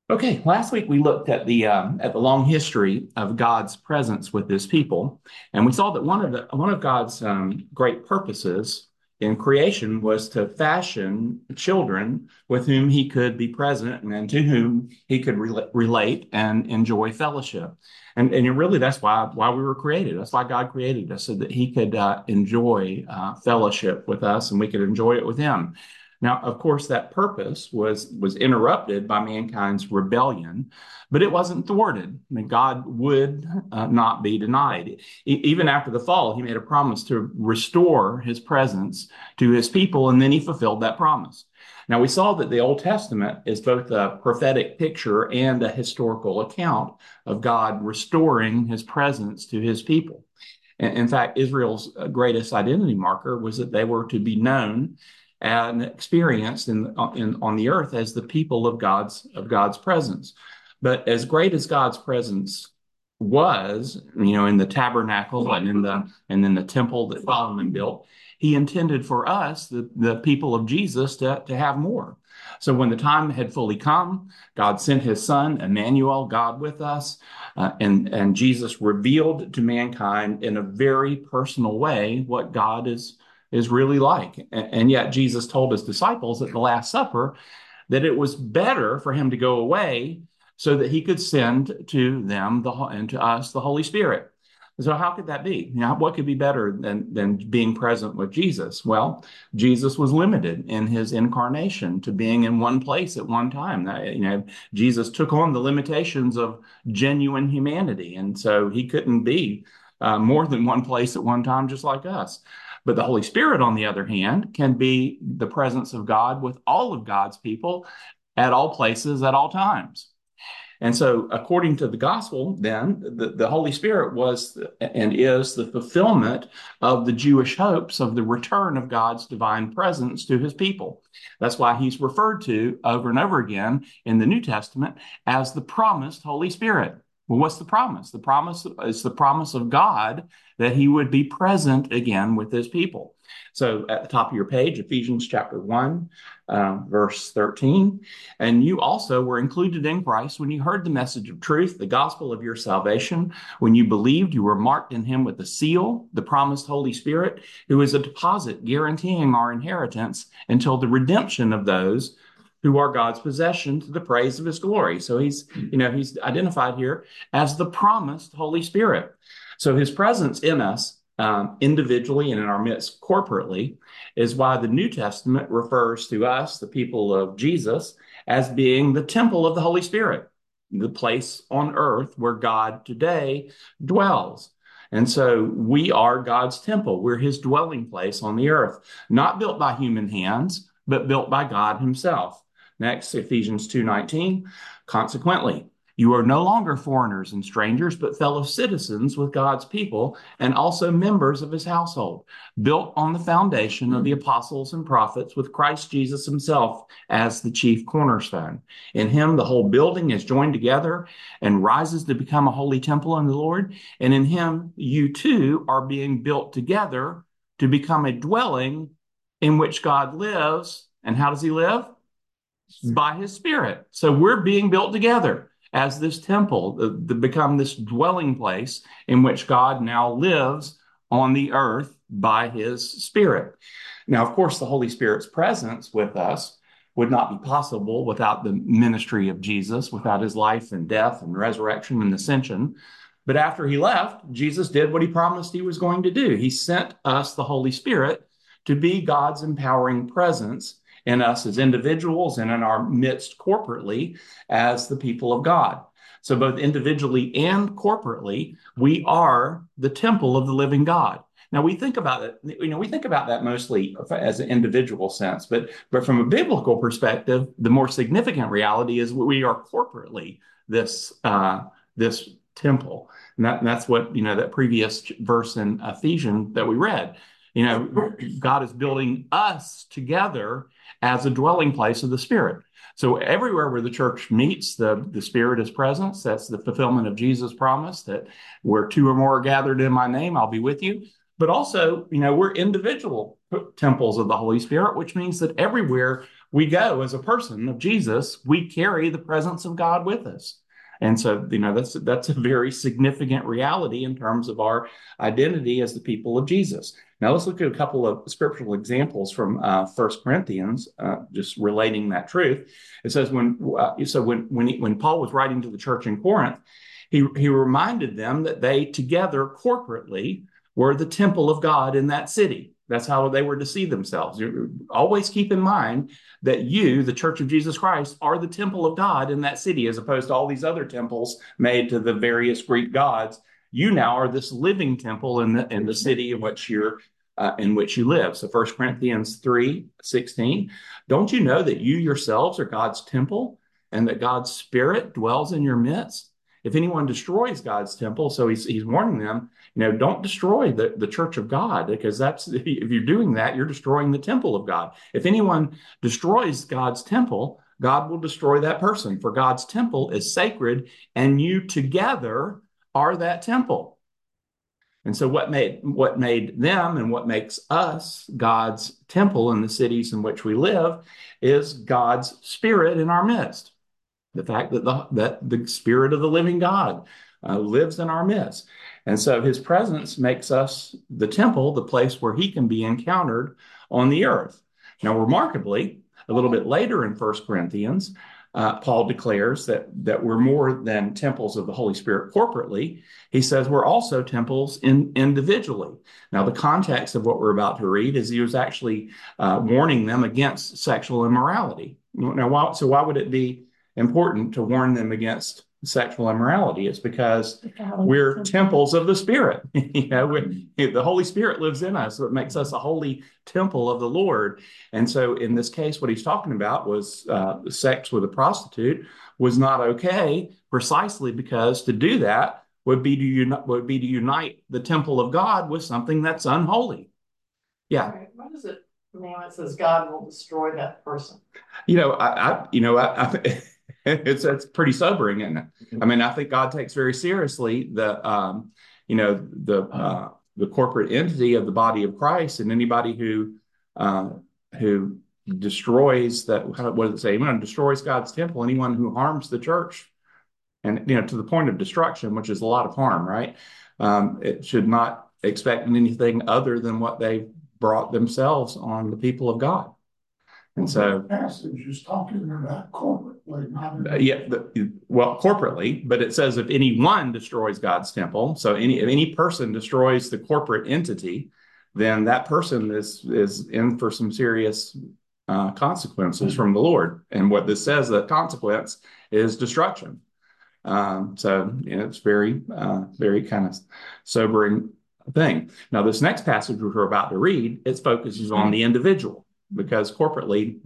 Okay, last week we looked at the long history of God's presence with His people, and we saw that one of God's great purposes in creation was to fashion children with whom He could be present and to whom He could relate and enjoy fellowship. And really, that's why we were created. That's why God created us, so that He could enjoy fellowship with us, and we could enjoy it with Him. Now, of course, that purpose was interrupted by mankind's rebellion, but it wasn't thwarted. I mean, God would not be denied. Even after the fall, He made a promise to restore His presence to His people, and then He fulfilled that promise. Now, we saw that the Old Testament is both a prophetic picture and a historical account of God restoring His presence to His people. In fact, Israel's greatest identity marker was that they were to be known and experienced on the earth as the people of God's presence. But as great as God's presence was, in the tabernacle and in the temple that Solomon built, He intended for us, the people of Jesus, to have more. So when the time had fully come, God sent His Son, Emmanuel, God with us, and Jesus revealed to mankind in a very personal way what God is really like. And yet Jesus told His disciples at the Last Supper that it was better for Him to go away so that He could send to them and to us the Holy Spirit. So how could that be? What could be better than being present with Jesus? Well, Jesus was limited in His incarnation to being in one place at one time. Jesus took on the limitations of genuine humanity, and so He couldn't be more than one place at one time, just like us. But the Holy Spirit, on the other hand, can be the presence of God with all of God's people at all places at all times. And so, according to the gospel, then the Holy Spirit was and is the fulfillment of the Jewish hopes of the return of God's divine presence to His people. That's why He's referred to over and over again in the New Testament as the promised Holy Spirit. Well, what's the promise? The promise is the promise of God that He would be present again with His people. So, at the top of your page, Ephesians chapter 1, verse 13. And you also were included in Christ when you heard the message of truth, the gospel of your salvation. When you believed, you were marked in Him with a seal, the promised Holy Spirit, who is a deposit guaranteeing our inheritance until the redemption of those who are God's possession to the praise of His glory. So he's identified here as the promised Holy Spirit. So His presence in us, individually and in our midst corporately, is why the New Testament refers to us, the people of Jesus, as being the temple of the Holy Spirit, the place on earth where God today dwells. And so we are God's temple. We're His dwelling place on the earth, not built by human hands, but built by God Himself. Next, Ephesians 2:19. Consequently, you are no longer foreigners and strangers, but fellow citizens with God's people and also members of His household, built on the foundation of the apostles and prophets, with Christ Jesus Himself as the chief cornerstone. In Him, the whole building is joined together and rises to become a holy temple in the Lord. And in Him, you too are being built together to become a dwelling in which God lives. And how does He live? By His Spirit. So we're being built together as this temple to become this dwelling place in which God now lives on the earth by His Spirit. Now, of course, the Holy Spirit's presence with us would not be possible without the ministry of Jesus, without His life and death and resurrection and ascension. But after He left, Jesus did what He promised He was going to do. He sent us the Holy Spirit to be God's empowering presence in us as individuals and in our midst corporately as the people of God. So both individually and corporately, we are the temple of the living God. Now we think about it, we think about that mostly as an individual sense, but from a biblical perspective, the more significant reality is we are corporately this temple, and that's what that previous verse in Ephesians that we read. God is building us together as a dwelling place of the Spirit. So everywhere where the church meets, the Spirit is present. That's the fulfillment of Jesus' promise that where two or more are gathered in my name, I'll be with you. But also, we're individual temples of the Holy Spirit, which means that everywhere we go as a person of Jesus, we carry the presence of God with us. And so, that's a very significant reality in terms of our identity as the people of Jesus. Now, let's look at a couple of scriptural examples from 1 Corinthians, just relating that truth. It says when Paul was writing to the church in Corinth, he reminded them that they together corporately were the temple of God in that city. That's how they were to see themselves. Always keep in mind that you, the Church of Jesus Christ, are the temple of God in that city, as opposed to all these other temples made to the various Greek gods. You now are this living temple in the city in which you live. So 1 Corinthians 3:16, don't you know that you yourselves are God's temple and that God's Spirit dwells in your midst? If anyone destroys God's temple, so he's warning them, don't destroy the church of God, because if you're doing that, you're destroying the temple of God. If anyone destroys God's temple, God will destroy that person, for God's temple is sacred, and you together are that temple. And so what made them and what makes us God's temple in the cities in which we live is God's Spirit in our midst. The fact that the Spirit of the living God lives in our midst. And so his presence makes us the temple, the place where he can be encountered on the earth. Now, remarkably, a little bit later in 1 Corinthians, Paul declares that we're more than temples of the Holy Spirit corporately. He says we're also temples individually. Now, the context of what we're about to read is he was actually warning them against sexual immorality. Now, why would it be important to warn them against sexual immorality? It's because we're temples of the Spirit. The Holy Spirit lives in us, so it makes us a holy temple of the Lord. And so in this case, what he's talking about was sex with a prostitute was not okay, precisely because to do that would be to unite the temple of God with something that's unholy. Yeah. Right. What does it mean when it says God will destroy that person? It's pretty sobering, isn't it? I mean, I think God takes very seriously the corporate entity of the body of Christ, and anybody who destroys that. What does it say? Anyone who destroys God's temple, anyone who harms the church, and to the point of destruction, which is a lot of harm, right? It should not expect anything other than what they've brought themselves on the people of God. And so, the passage is talking about corporately, not corporately, but it says if anyone destroys God's temple, so if any person destroys the corporate entity, then that person is in for some serious consequences from the Lord. And what this says, the consequence is destruction. It's very, very kind of sobering thing. Now, this next passage which we're about to read, it focuses on the individual. Because corporately,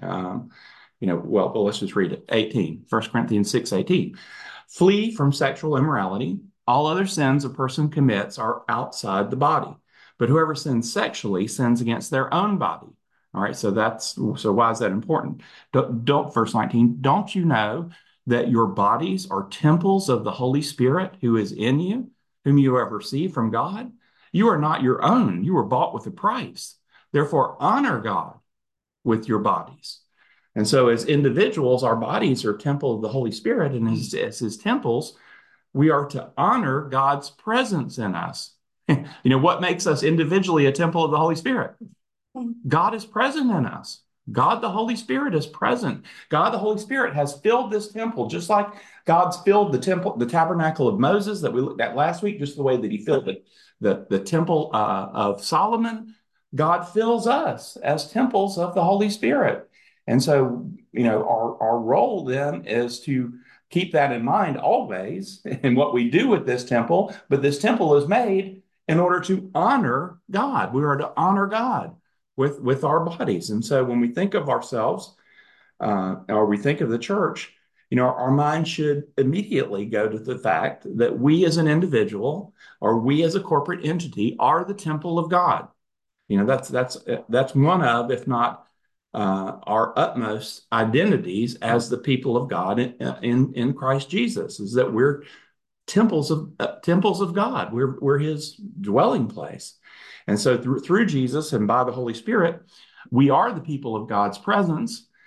let's just read it. 18, 1 Corinthians 6:18. Flee from sexual immorality. All other sins a person commits are outside the body, but whoever sins sexually sins against their own body. All right, so why is that important? Verse 19, don't you know that your bodies are temples of the Holy Spirit who is in you, whom you have received from God? You are not your own. You were bought with a price. Therefore, honor God with your bodies. And so as individuals, our bodies are temple of the Holy Spirit, and as his temples, we are to honor God's presence in us. What makes us individually a temple of the Holy Spirit? God is present in us. God, the Holy Spirit, is present. God, the Holy Spirit, has filled this temple, just like God's filled the temple, the tabernacle of Moses that we looked at last week, just the way that he filled the temple of Solomon. God fills us as temples of the Holy Spirit. And so, our role then is to keep that in mind always in what we do with this temple. But this temple is made in order to honor God. We are to honor God with our bodies. And so when we think of ourselves or we think of the church, our mind should immediately go to the fact that we as an individual or we as a corporate entity are the temple of God. That's one of, if not our utmost identities as the people of God in Christ Jesus, is that we're temples of God. We're his dwelling place. And so through Jesus and by the Holy Spirit, we are the people of God's presence.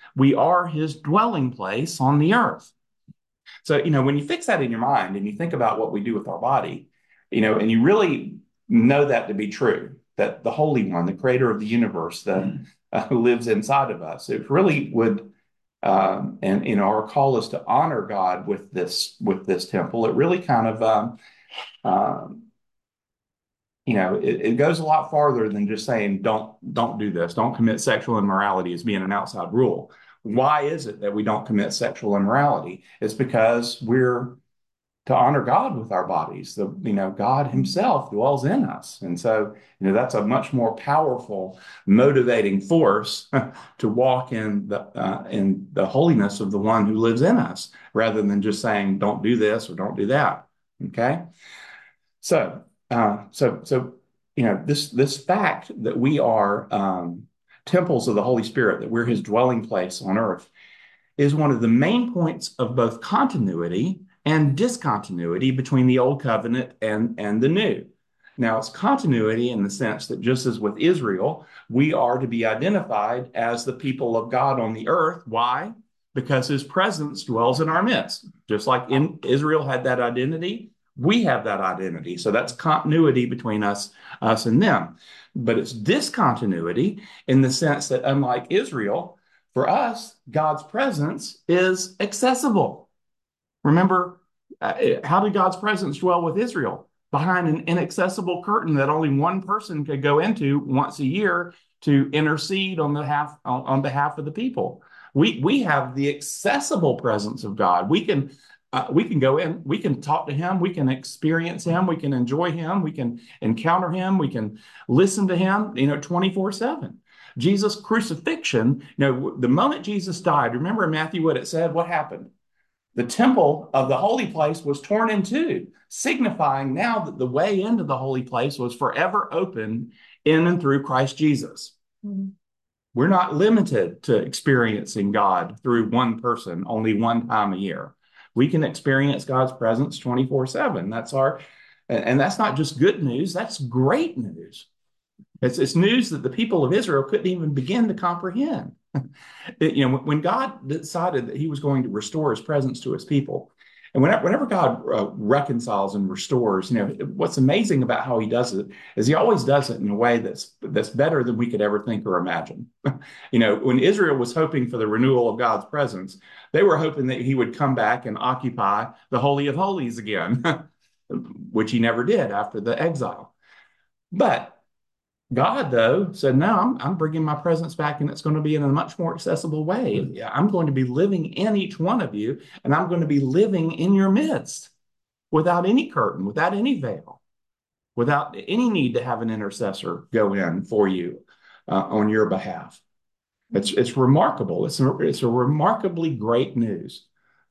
We are his dwelling place on the earth. So, when you fix that in your mind and you think about what we do with our body, and you really know that to be true, that the Holy One, the creator of the universe that lives inside of us, it really would, and our call is to honor God with this temple. It really kind of, it goes a lot farther than just saying don't do this, don't commit sexual immorality as being an outside rule. Why is it that we don't commit sexual immorality? It's because we're to honor God with our bodies. God Himself dwells in us, and so that's a much more powerful motivating force to walk in the holiness of the One who lives in us, rather than just saying don't do this or don't do that. Okay, so this fact that we are temples of the Holy Spirit, that we're His dwelling place on earth, is one of the main points of both continuity and discontinuity between the Old Covenant and the New. Now, it's continuity in the sense that just as with Israel, we are to be identified as the people of God on the earth. Why? Because His presence dwells in our midst. Just like Israel had that identity, we have that identity. So that's continuity between us and them. But it's discontinuity in the sense that, unlike Israel, for us, God's presence is accessible. Remember, how did God's presence dwell with Israel? Behind an inaccessible curtain that only one person could go into once a year to intercede on behalf of the people. We have the accessible presence of God. We can go in, we can talk to Him, we can experience Him, we can enjoy Him, we can encounter Him, we can listen to Him, 24/7. Jesus' crucifixion, the moment Jesus died, remember in Matthew what it said? What happened? The temple of the holy place was torn in two, signifying now that the way into the holy place was forever open in and through Christ Jesus. Mm-hmm. We're not limited to experiencing God through one person only one time a year. We can experience God's presence 24/7. And that's not just good news, that's great news. It's news that the people of Israel couldn't even begin to comprehend. When God decided that He was going to restore His presence to His people, and whenever God reconciles and restores, what's amazing about how He does it is He always does it in a way that's better than we could ever think or imagine. When Israel was hoping for the renewal of God's presence, they were hoping that He would come back and occupy the Holy of Holies again, which He never did after the exile. But God, though, said, no, I'm bringing my presence back, and it's going to be in a much more accessible way. I'm going to be living in each one of you, and I'm going to be living in your midst without any curtain, without any veil, without any need to have an intercessor go in for you on your behalf. It's remarkable. It's a remarkably great news,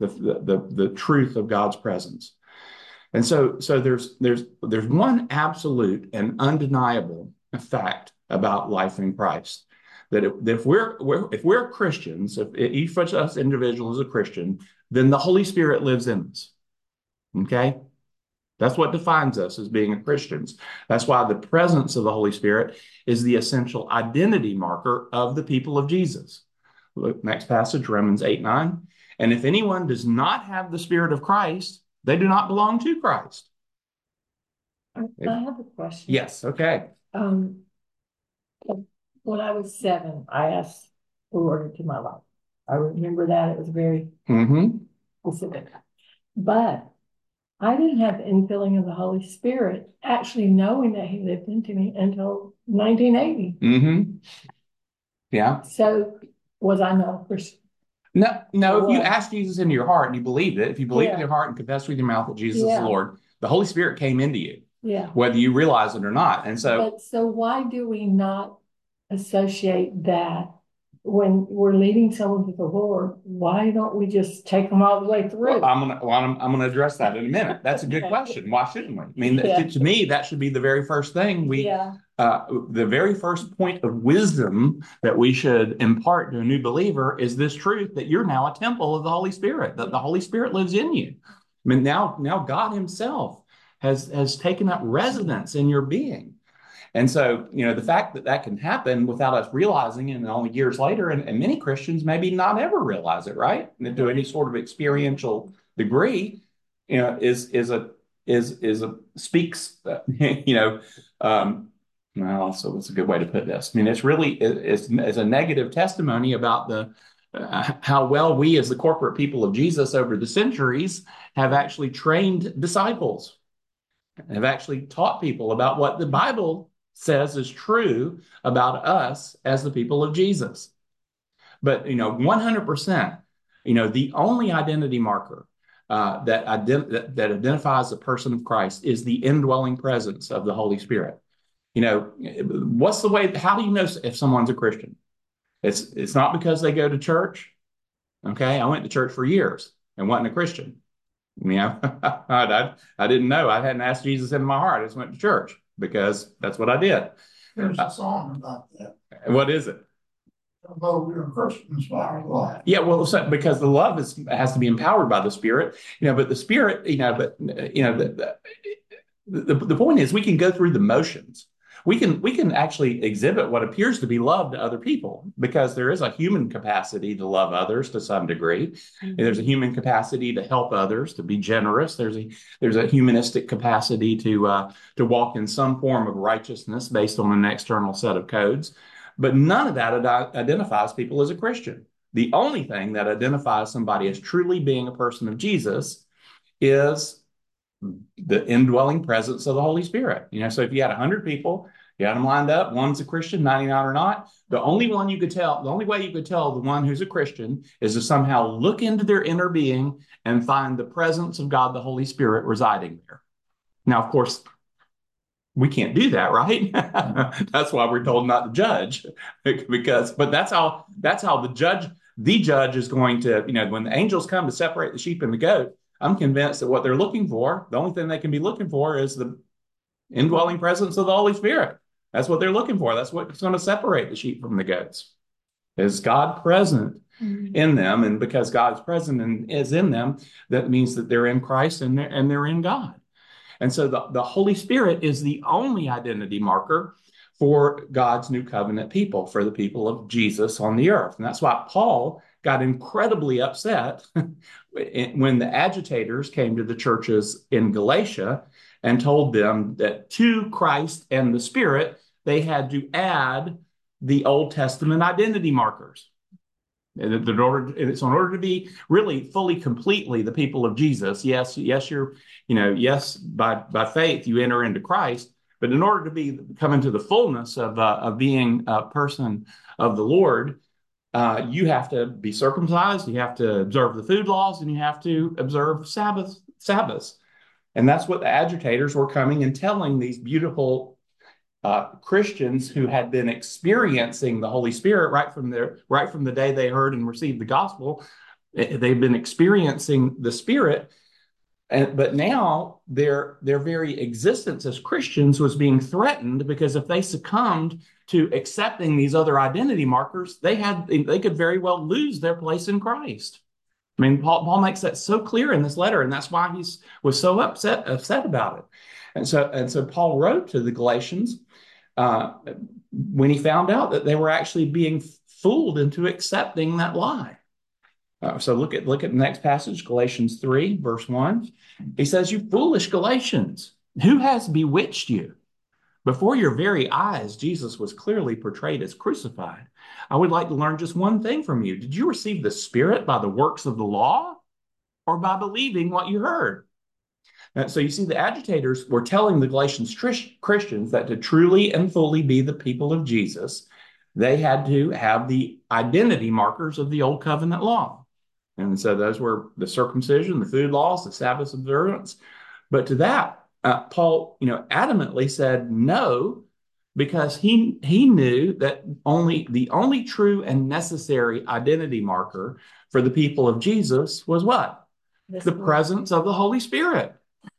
the truth of God's presence. And so there's one absolute and undeniable fact about life in Christ, that if we're Christians, if each of us individual is a Christian, then the Holy Spirit lives in us. Okay, that's what defines us as being Christians. That's why the presence of the Holy Spirit is the essential identity marker of the people of Jesus. Look, next passage, Romans 8:9. And if anyone does not have the Spirit of Christ, they do not belong to Christ. I have a question. Yes, okay. When I was 7, I asked the Lord into my life. I remember that. It was very specific. But I didn't have the infilling of the Holy Spirit, actually knowing that He lived into me until 1980. Yeah. So was I not a Christian? No. If you ask Jesus into your heart and you believed it, if you believe in your heart and confess with your mouth that Jesus is the Lord, the Holy Spirit came into you. Yeah. Whether you realize it or not. And so, so why do we not associate that when we're leading someone to the Lord? Why don't we just take them all the way through? I'm gonna address that in a minute. That's a good question. Why shouldn't we? I mean, to me, that should be the very first thing the very first point of wisdom that we should impart to a new believer is this truth that you're now a temple of the Holy Spirit, that the Holy Spirit lives in you. I mean, now God Himself has taken up residence in your being. And so, the fact that that can happen without us realizing it and only years later, and many Christians maybe not ever realize it, right? To any sort of experiential degree, is a speaks, well, so what's a good way to put this? I mean, it's a negative testimony about how well we as the corporate people of Jesus over the centuries have actually trained disciples, have actually taught people about what the Bible says is true about us as the people of Jesus. But 100%, the only identity marker that identifies the person of Christ is the indwelling presence of the Holy Spirit. What's the way? How do you know if someone's a Christian? It's not because they go to church. Okay, I went to church for years and wasn't a Christian. I didn't know. I hadn't asked Jesus into my heart. I just went to church because that's what I did. There's a song about that. What is it? Although we are Christians by our life. Yeah, well, because the love has to be empowered by the Spirit, but the Spirit, the point is we can go through the motions. We can actually exhibit what appears to be love to other people because there is a human capacity to love others to some degree. Mm-hmm. There's a human capacity to help others, to be generous. There's a humanistic capacity to walk in some form of righteousness based on an external set of codes. But none of that identifies people as a Christian. The only thing that identifies somebody as truly being a person of Jesus is the indwelling presence of the Holy Spirit. So if you had 100 people, you had them lined up, one's a Christian, 99 are not. The only way you could tell the one who's a Christian is to somehow look into their inner being and find the presence of God, the Holy Spirit, residing there. Now, of course, we can't do that, right? That's why we're told not to judge, but that's how the judge is going to, when the angels come to separate the sheep and the goat, I'm convinced that what they're looking for, the only thing they can be looking for is the indwelling presence of the Holy Spirit. That's what they're looking for. That's what's going to separate the sheep from the goats. Is God present in them? And because God's present and is in them, that means that they're in Christ and they're in God. And so the Holy Spirit is the only identity marker for God's new covenant people, for the people of Jesus on the earth. And that's why Paul got incredibly upset when the agitators came to the churches in Galatia and told them that to Christ and the Spirit, they had to add the Old Testament identity markers. In order to be really fully, completely the people of Jesus, yes, by faith you enter into Christ, but in order to come into the fullness of being a person of the Lord, you have to be circumcised, you have to observe the food laws, and you have to observe Sabbaths. And that's what the agitators were coming and telling these beautiful Christians who had been experiencing the Holy Spirit right from the day they heard and received the gospel. They've been experiencing the Spirit, but now their very existence as Christians was being threatened because if they succumbed to accepting these other identity markers, they could very well lose their place in Christ. I mean, Paul makes that so clear in this letter, and that's why he was so upset about it. And so Paul wrote to the Galatians when he found out that they were actually being fooled into accepting that lie. So look at the next passage, Galatians 3, verse 1. He says, "You foolish Galatians, who has bewitched you? Before your very eyes, Jesus was clearly portrayed as crucified. I would like to learn just one thing from you. Did you receive the Spirit by the works of the law or by believing what you heard?" So you see, the agitators were telling the Galatians Christians that to truly and fully be the people of Jesus, they had to have the identity markers of the Old Covenant law. And so those were the circumcision, the food laws, the Sabbath observance. But to that, Paul, adamantly said no, because he knew that the only true and necessary identity marker for the people of Jesus was what? The presence of the Holy Spirit.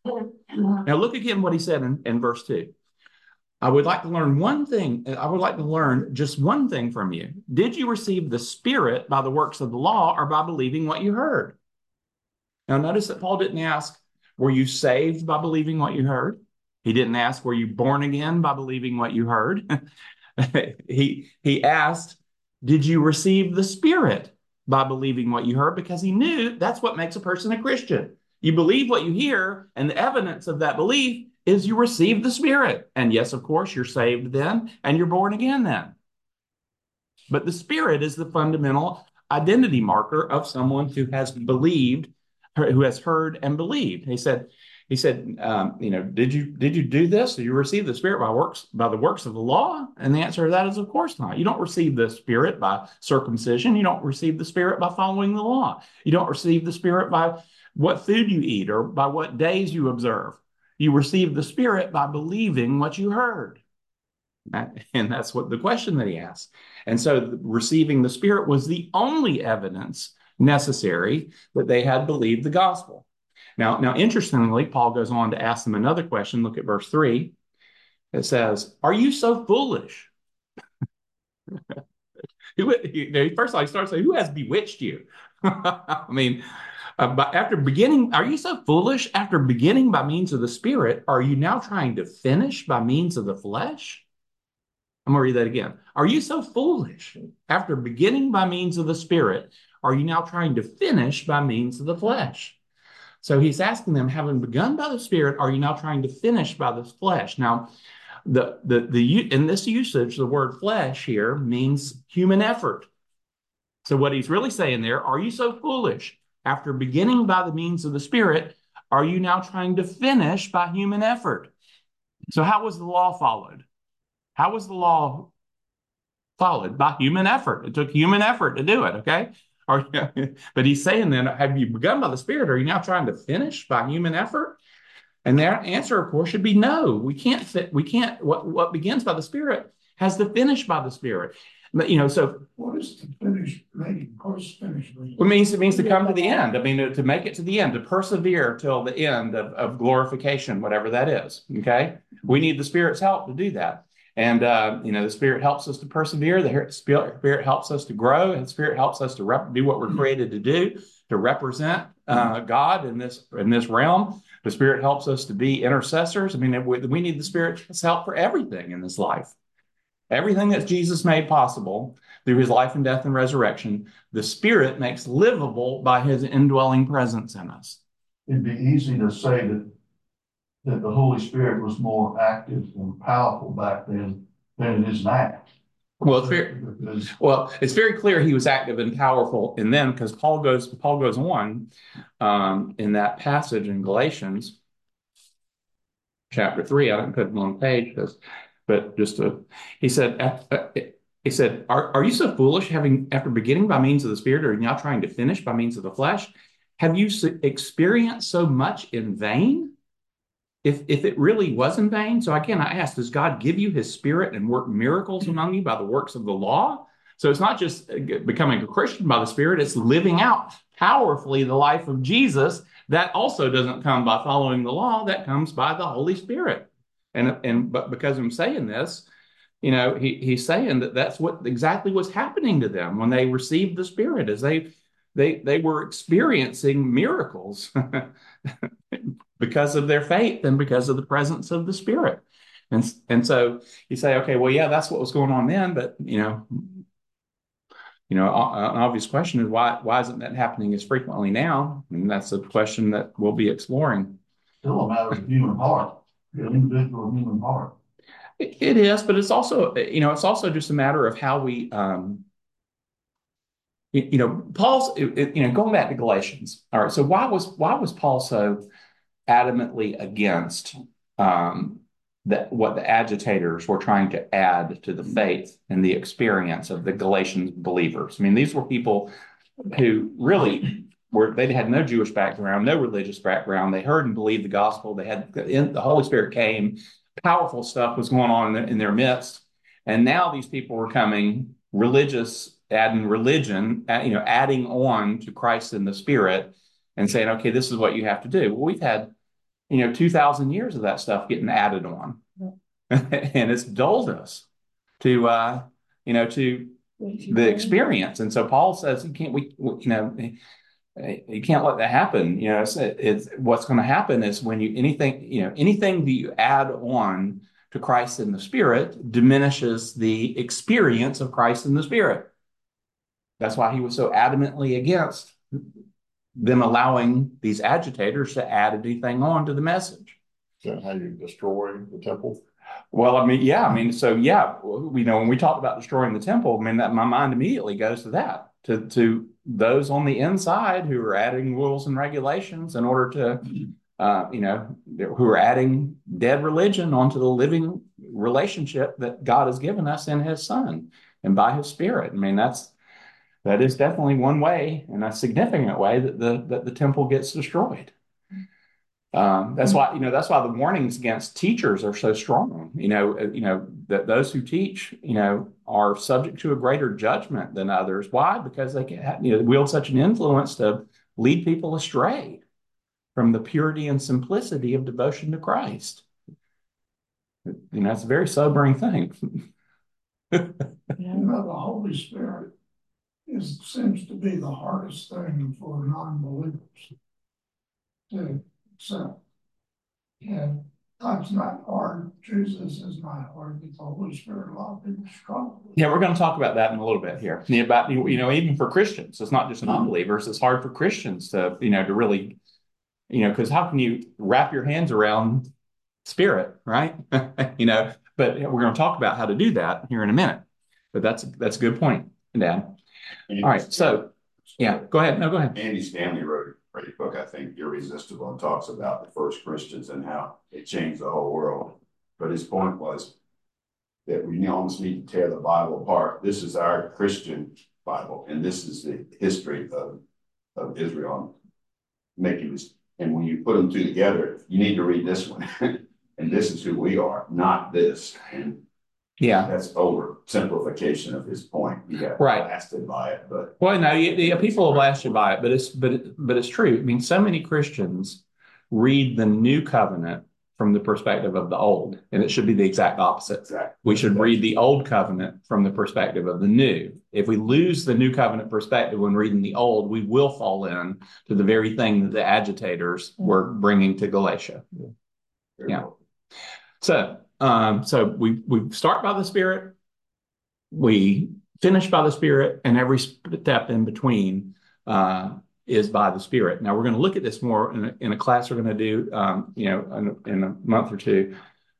Now look again what he said in verse 2. I would like to learn one thing. I would like to learn just one thing from you. Did you receive the Spirit by the works of the law or by believing what you heard? Now notice that Paul didn't ask, were you saved by believing what you heard? He didn't ask, were you born again by believing what you heard? He asked, did you receive the Spirit by believing what you heard? Because he knew that's what makes a person a Christian. You believe what you hear, and the evidence of that belief is you receive the Spirit. And yes, of course, you're saved then, and you're born again then. But the Spirit is the fundamental identity marker of someone who has believed, who has heard and believed. He said, did you do this? Did you receive the Spirit by the works of the law? And the answer to that is, of course not. You don't receive the Spirit by circumcision. You don't receive the Spirit by following the law. You don't receive the Spirit by what food you eat or by what days you observe. You receive the Spirit by believing what you heard. And that's what the question that he asked. And so receiving the Spirit was the only evidence necessary that they had believed the gospel. Now, interestingly, Paul goes on to ask them another question. Look at verse 3. It says, are you so foolish? First of all, he starts saying, who has bewitched you? I mean, are you so foolish? After beginning by means of the Spirit, are you now trying to finish by means of the flesh? I'm going to read that again. Are you so foolish? After beginning by means of the Spirit, are you now trying to finish by means of the flesh? So he's asking them, having begun by the Spirit, are you now trying to finish by the flesh? Now, in this usage, the word flesh here means human effort. So what he's really saying there, are you so foolish? After beginning by the means of the Spirit, are you now trying to finish by human effort? So how was the law followed? How was the law followed? By human effort. It took human effort to do it, okay? But he's saying then, have you begun by the Spirit? Are you now trying to finish by human effort? And their answer, of course, should be no. What begins by the Spirit has to finish by the Spirit. But, so what is the finish mean? What does finish mean? It means to come to the end. I mean, to make it to the end, to persevere till the end of glorification, whatever that is. Okay. We need the Spirit's help to do that. And, the Spirit helps us to persevere. The Spirit helps us to grow. And the Spirit helps us to do what we're created to do, to represent God in this realm. The Spirit helps us to be intercessors. I mean, we need the Spirit's help for everything in this life. Everything that Jesus made possible through his life and death and resurrection, the Spirit makes livable by his indwelling presence in us. It'd be easy to say that the Holy Spirit was more active and powerful back then than it is now. Well, it's very clear he was active and powerful in them, because Paul goes on in that passage in Galatians chapter 3. I didn't put it on the page, but he said, are you so foolish, after beginning by means of the Spirit, are you now trying to finish by means of the flesh? Have you experienced so much in vain? If it really was in vain. So again, I ask, does God give you his Spirit and work miracles among you by the works of the law? So it's not just becoming a Christian by the Spirit, it's living out powerfully the life of Jesus. That also doesn't come by following the law, that comes by the Holy Spirit. But because I'm saying this, he's saying that that's exactly what's happening to them when they received the Spirit, as they were experiencing miracles because of their faith and because of the presence of the Spirit. And so you say, okay, well, yeah, that's what was going on then, but an obvious question is why isn't that happening as frequently now? And that's a question that we'll be exploring. Still a matter of human heart, the individual human heart. It is, but it's also, it's also just a matter of how we, Paul's, going back to Galatians. All right. So why was Paul so adamantly against what the agitators were trying to add to the faith and the experience of the Galatian believers? I mean, these were people who really they had no Jewish background, no religious background. They heard and believed the gospel. The Holy Spirit came. Powerful stuff was going on in their midst. And now these people were coming adding religion, adding on to Christ and the Spirit and saying, okay, this is what you have to do. Well, we've had, 2,000 years of that stuff getting added on. And it's dulled us to the experience. And so Paul says, You can't let that happen. It's what's going to happen is when anything that you add on to Christ in the Spirit diminishes the experience of Christ in the Spirit. That's why he was so adamantly against them allowing these agitators to add anything on to the message. Is that how you destroy the temple? Well, when we talk about destroying the temple, that my mind immediately goes to that, to those on the inside who are adding rules and regulations in order to, who are adding dead religion onto the living relationship that God has given us in His Son and by His Spirit. That is definitely one way, and a significant way, that the temple gets destroyed. That's why the warnings against teachers are so strong. That those who teach, are subject to a greater judgment than others. Why? Because they can, wield such an influence to lead people astray from the purity and simplicity of devotion to Christ. It's a very sobering thing. The Holy Spirit seems to be the hardest thing for non-believers to accept. And God's not hard. Jesus is not hard. But the Holy Spirit, a lot of people struggle with. Yeah, we're going to talk about that in a little bit here. About even for Christians, it's not just non-believers. It's hard for Christians to really, because how can you wrap your hands around Spirit, right? But we're going to talk about how to do that here in a minute. But that's a good point, Dan. All right, so yeah, go ahead. No, go ahead. Andy Stanley wrote a great book, I think, Irresistible, and talks about the first Christians and how it changed the whole world. But his point was that we almost need to tear the Bible apart. This is our Christian Bible, and this is the history of Israel making this. And when you put them two together, you need to read this one. And this is who we are, not this. And yeah, that's oversimplification of his point. He got blasted by it, but people have blasted by it, but it's true. So many Christians read the New Covenant from the perspective of the Old, and it should be the exact opposite. Exactly. We should read the Old Covenant from the perspective of the New. If we lose the New Covenant perspective when reading the Old, we will fall in to the very thing that the agitators were bringing to Galatia. Yeah. So we start by the Spirit, we finish by the Spirit, and every step in between is by the Spirit. Now we're going to look at this more in a class we're going to do, in a month or two.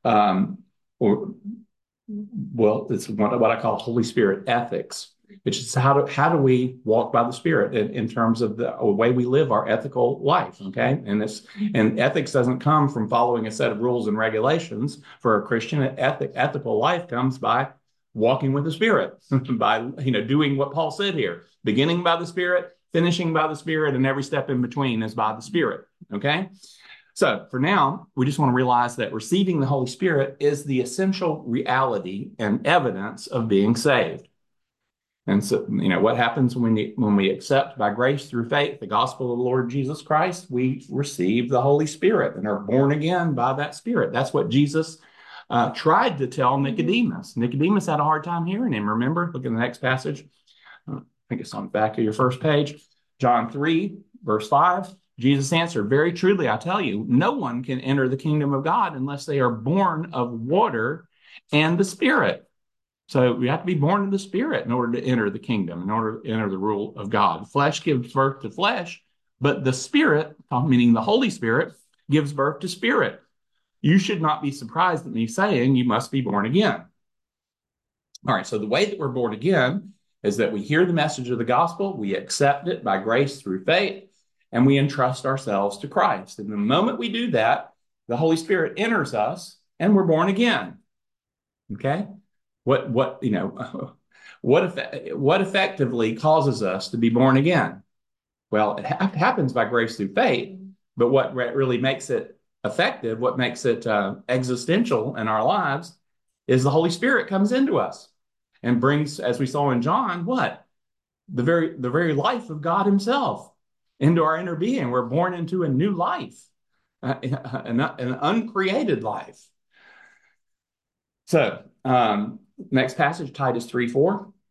It's what I call Holy Spirit ethics, which is how do we walk by the Spirit in terms of the way we live our ethical life, okay? And ethics doesn't come from following a set of rules and regulations. For a Christian, ethical life comes by walking with the Spirit, by doing what Paul said here, beginning by the Spirit, finishing by the Spirit, and every step in between is by the Spirit, okay? So for now, we just want to realize that receiving the Holy Spirit is the essential reality and evidence of being saved. And so, what happens when we accept by grace through faith the gospel of the Lord Jesus Christ? We receive the Holy Spirit and are born again by that Spirit. That's what Jesus tried to tell Nicodemus. Nicodemus had a hard time hearing him. Remember? Look at the next passage. I think it's on the back of your first page. John 3, verse 5. Jesus answered, "Very truly, I tell you, no one can enter the kingdom of God unless they are born of water and the Spirit." So we have to be born of the Spirit in order to enter the kingdom, in order to enter the rule of God. Flesh gives birth to flesh, but the Spirit, meaning the Holy Spirit, gives birth to spirit. You should not be surprised at me saying you must be born again. All right, so the way that we're born again is that we hear the message of the gospel, we accept it by grace through faith, and we entrust ourselves to Christ. And the moment we do that, the Holy Spirit enters us and we're born again. Okay? What effectively causes us to be born again? Well, it happens by grace through faith, but what really makes it effective, what makes it existential in our lives, is the Holy Spirit comes into us and brings, as we saw in John, what? The very life of God Himself into our inner being. We're born into a new life, an uncreated life. So, next passage, Titus 3:4.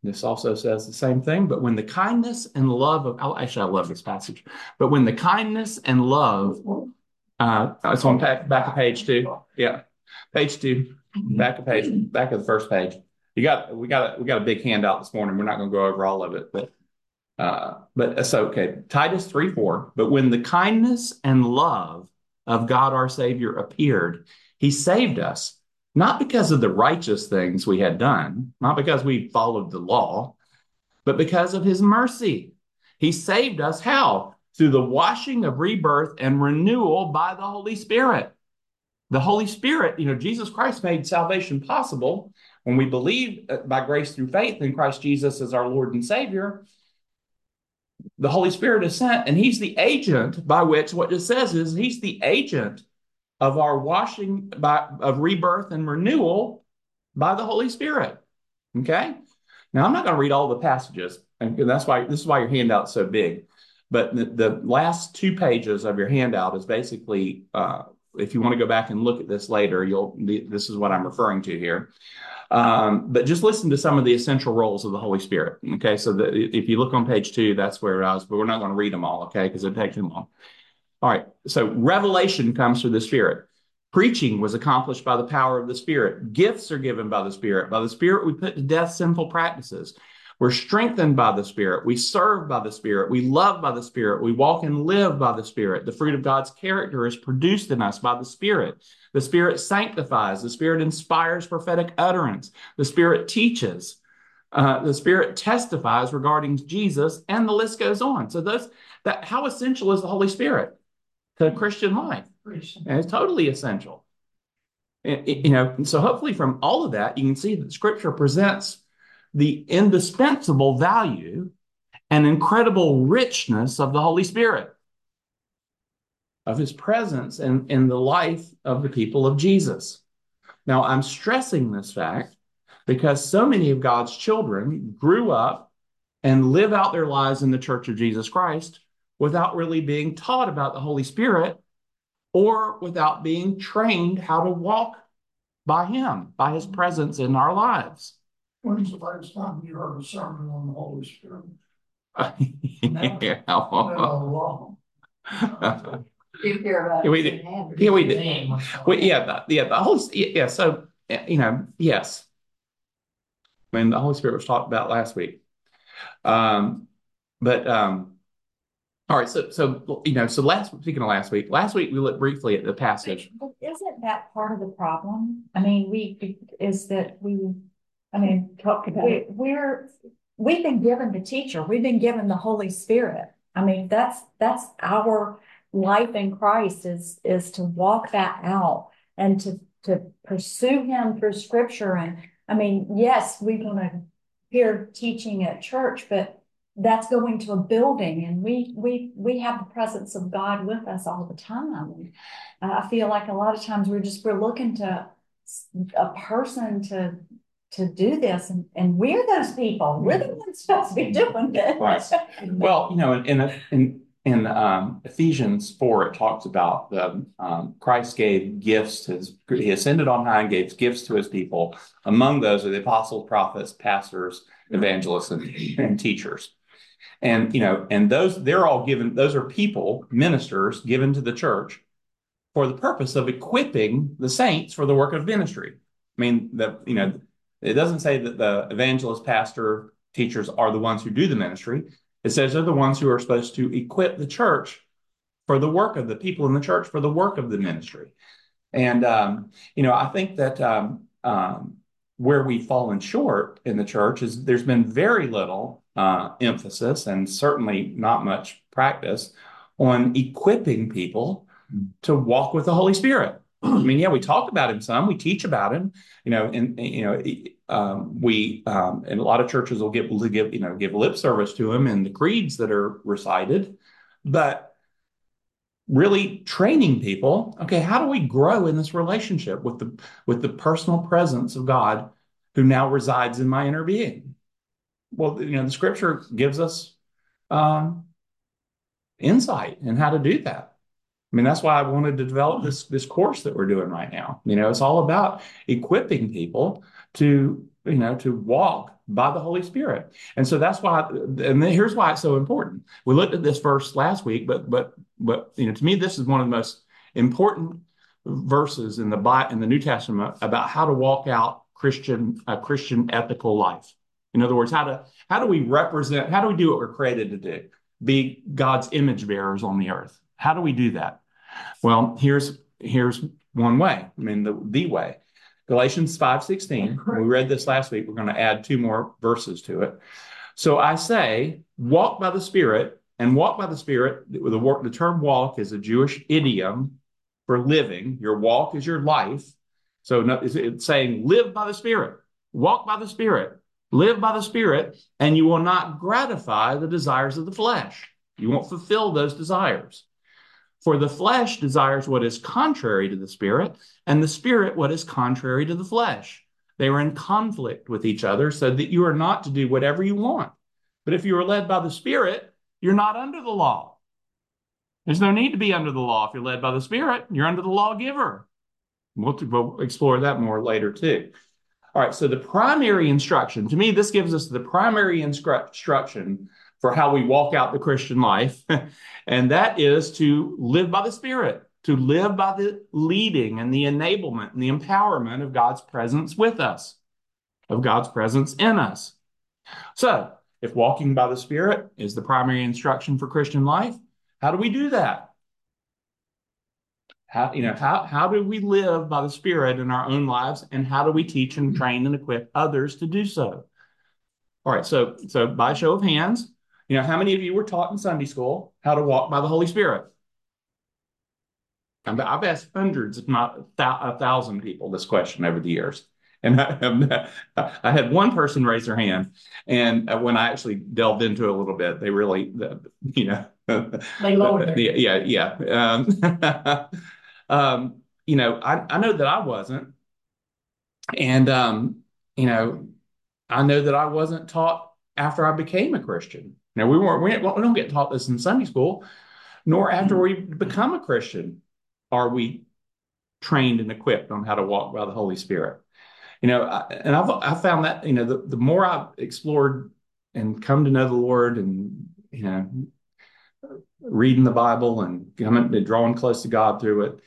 This also says the same thing. But when the kindness and love of, actually, I love this passage. But when the kindness and love, it's on back of page 2. Yeah, page 2, back of the first page. We got a big handout this morning. We're not going to go over all of it, but it's okay. Titus 3:4. But when the kindness and love of God our Savior appeared, He saved us, not because of the righteous things we had done, not because we followed the law, but because of His mercy. He saved us how? Through the washing of rebirth and renewal by the Holy Spirit. The Holy Spirit, Jesus Christ made salvation possible when we believe by grace through faith in Christ Jesus as our Lord and Savior. The Holy Spirit is sent, and He's the agent by which, what it says is, He's the agent of our washing of rebirth and renewal by the Holy Spirit. Okay? Now, I'm not going to read all the passages, and this is why your handout's so big. But the last 2 pages of your handout is basically, if you want to go back and look at this later, this is what I'm referring to here. But just listen to some of the essential roles of the Holy Spirit. Okay, so if you look on page 2, that's where I was, but we're not going to read them all, okay, because it'd take too long. All right, so revelation comes through the Spirit. Preaching was accomplished by the power of the Spirit. Gifts are given by the Spirit. By the Spirit, we put to death sinful practices. We're strengthened by the Spirit. We serve by the Spirit. We love by the Spirit. We walk and live by the Spirit. The fruit of God's character is produced in us by the Spirit. The Spirit sanctifies. The Spirit inspires prophetic utterance. The Spirit teaches. The Spirit testifies regarding Jesus, and the list goes on. So how essential is the Holy Spirit to Christian life? And it's totally essential. So hopefully from all of that, you can see that Scripture presents the indispensable value and incredible richness of the Holy Spirit, of His presence in the life of the people of Jesus. Now, I'm stressing this fact because so many of God's children grew up and live out their lives in the Church of Jesus Christ without really being taught about the Holy Spirit, or without being trained how to walk by Him, by His presence in our lives. When's the last time you heard a sermon on the Holy Spirit? Yeah. No. You hear about We it. did. Yeah, we did. The Holy. Yeah. So yes. When the Holy Spirit was talked about last week, all right. So speaking of last week we looked briefly at the passage. But isn't that part of the problem? I mean, Talk about it. we've been given the teacher. We've been given the Holy Spirit. I mean, that's our life in Christ is to walk that out and to pursue Him through Scripture. And I mean, yes, we're going to hear teaching at church, but that's going to a building, and we have the presence of God with us all the time. I feel like a lot of times we're looking to a person to do this, and we're those people. We're the ones supposed to be doing this. Right. Well, in Ephesians 4, it talks about Christ gave gifts. He ascended on high and gave gifts to His people. Among those are the apostles, prophets, pastors, evangelists, and teachers. And they're all given. Those are people, ministers, given to the church for the purpose of equipping the saints for the work of ministry. I mean, it doesn't say that the evangelist, pastor, teachers are the ones who do the ministry. It says they're the ones who are supposed to equip the church for the work of the people in the church for the work of the ministry. And I think that where we've fallen short in the church is there's been very little emphasis, and certainly not much practice, on equipping people to walk with the Holy Spirit. I mean, yeah, we talk about Him some, we teach about Him, and we and a lot of churches will give lip service to Him in the creeds that are recited, but really training people. Okay, how do we grow in this relationship with the personal presence of God who now resides in my inner being? Well, the Scripture gives us insight in how to do that. I mean, that's why I wanted to develop this course that we're doing right now. It's all about equipping people to to walk by the Holy Spirit. And so that's why, and here's why it's so important. We looked at this verse last week, but to me, this is one of the most important verses in the New Testament about how to walk out a Christian ethical life. In other words, how do we do what we're created to do? Be God's image bearers on the earth. How do we do that? Well, here's one way. I mean, the way. Galatians 5:16. We read this last week. We're going to add 2 more verses to it. So I say, walk by the Spirit, and walk by the Spirit. The term walk is a Jewish idiom for living. Your walk is your life. So it's saying live by the Spirit, walk by the Spirit, live by the Spirit, and you will not gratify the desires of the flesh. You won't fulfill those desires. For the flesh desires what is contrary to the Spirit, and the Spirit what is contrary to the flesh. They are in conflict with each other, so that you are not to do whatever you want. But if you are led by the Spirit, you're not under the law. There's no need to be under the law. If you're led by the Spirit, you're under the lawgiver. We'll explore that more later too. All right, so the primary instruction, to me, this gives us the primary instruction for how we walk out the Christian life, and that is to live by the Spirit, to live by the leading and the enablement and the empowerment of God's presence with us, of God's presence in us. So, if walking by the Spirit is the primary instruction for Christian life, how do we do that? How do we live by the Spirit in our own lives, and how do we teach and train and equip others to do so? All right, so by show of hands, how many of you were taught in Sunday school how to walk by the Holy Spirit? I've asked hundreds, if not 1,000 people this question over the years. And I had one person raise their hand. And when I actually delved into it a little bit, they really, They lowered it. Yeah. I know that I wasn't. And, I know that I wasn't taught after I became a Christian. Now, we don't get taught this in Sunday school, nor after we become a Christian are we trained and equipped on how to walk by the Holy Spirit. I've found that, the more I've explored and come to know the Lord and, reading the Bible and drawing close to God through it,